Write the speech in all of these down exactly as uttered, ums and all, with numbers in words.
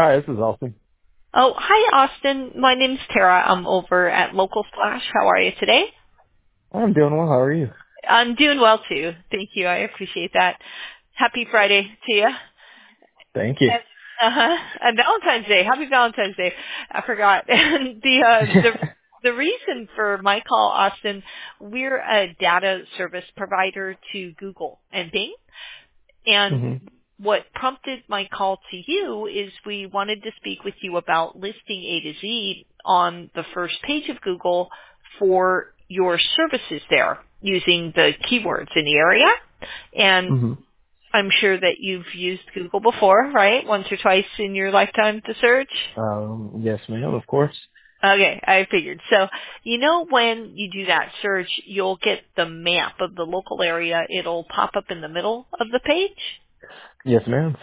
Hi, this is Austin. Oh, hi, Austin. My name's Tara. I'm over at Local Splash. How are you today? I'm doing well. How are you? I'm doing well, too. Thank you. I appreciate that. Happy Friday to you. Thank you. And, uh-huh. And Valentine's Day. Happy Valentine's Day. I forgot. And the, uh, the, the reason for my call, Austin, we're a data service provider to Google and Bing. And hmm what prompted my call to you is we wanted to speak with you about listing A to Z on the first page of Google for your services there using the keywords in the area. And hmm I'm sure that you've used Google before, right? Once or twice in your lifetime to search. Um, yes, ma'am. Of course. Okay, I figured. So, you know when you do that search, you'll get the map of the local area. It'll pop up in the middle of the page. Yes, ma'am.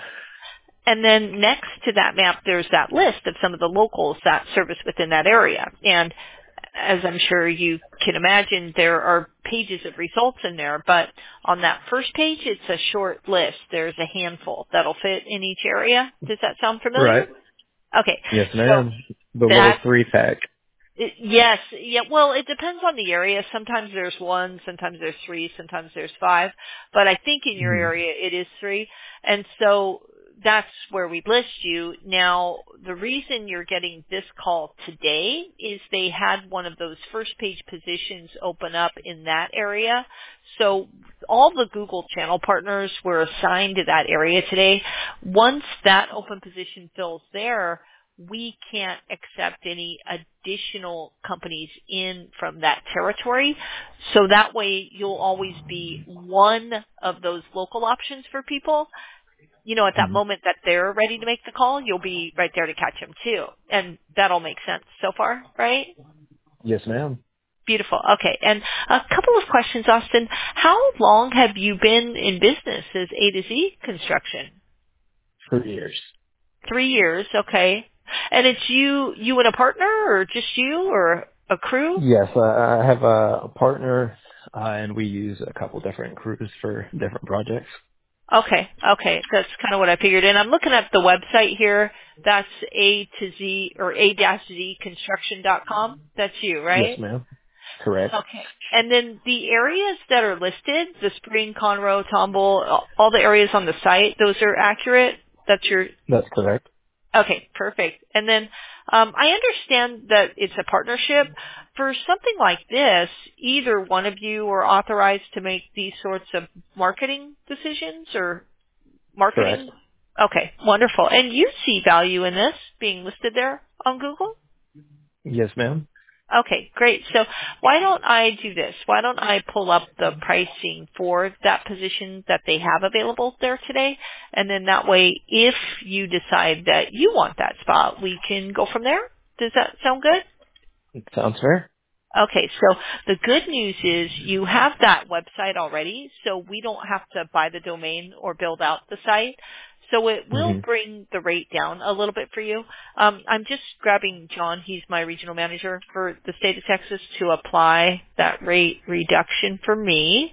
And then next to that map, there's that list of some of the locals that service within that area. And as I'm sure you can imagine, there are pages of results in there, but on that first page, it's a short list. There's a handful that'll fit in each area. Does that sound familiar? Right. Okay. Yes, So ma'am. The little that three pack. it- Yes. Yeah. Well, it depends on the area. Sometimes there's one, sometimes there's three, sometimes there's five. But I think in your hmm area it is three. And so that's where we list you. Now, the reason you're getting this call today is they had one of those first page positions open up in that area. So all the Google channel partners were assigned to that area today. Once that open position fills there, we can't accept any additional companies in from that territory. So that way you'll always be one of those local options for people. You know, at that hmm moment that they're ready to make the call, you'll be right there to catch them too. And that'll make sense so far, right? Yes, ma'am. Beautiful. Okay. And a couple of questions, Austin. How long have you been in business as A to Z Construction? For years. Three years, okay. And it's you, you and a partner, or just you, or a crew? Yes, uh, I have a partner, uh, and we use a couple different crews for different projects. Okay, okay. That's kind of what I figured. And I'm looking at the website here. That's A to Z, or A dash Z construction dot com. That's you, Yes, right? ma'am. Correct. Okay. And then the areas that are listed, the Spring, Conroe, Tomball, all the areas on the site, those are accurate? That's your That's correct. Okay, perfect. And then um, I understand that it's a partnership. For something like this, either one of you are authorized to make these sorts of marketing decisions or Correct. marketing. Okay, wonderful. And you see value in this being listed there on Google? Yes, ma'am. Okay, great. So why don't I do this? Why don't I pull up the pricing for that position that they have available there today? And then that way, if you decide that you want that spot, we can go from there. Does that sound good? Sounds fair. Okay, so the good news is you have that website already, so we don't have to buy the domain or build out the site. So it will hmm bring the rate down a little bit for you. Um, I'm just grabbing John, he's my regional manager for the state of Texas, to apply that rate reduction for me.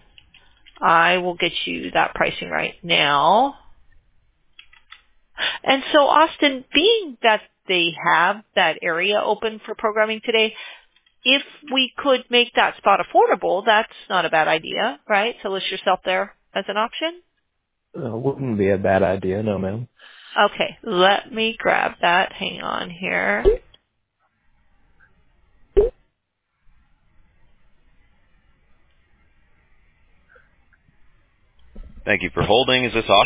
I will get you that pricing right now. And so Austin, being that they have that area open for programming today, if we could make that spot affordable, that's not a bad idea, right? To list yourself there as an option. Uh, wouldn't be a bad idea, no, ma'am. Okay, let me grab that. Hang on here. Thank you for holding. Is this Austin?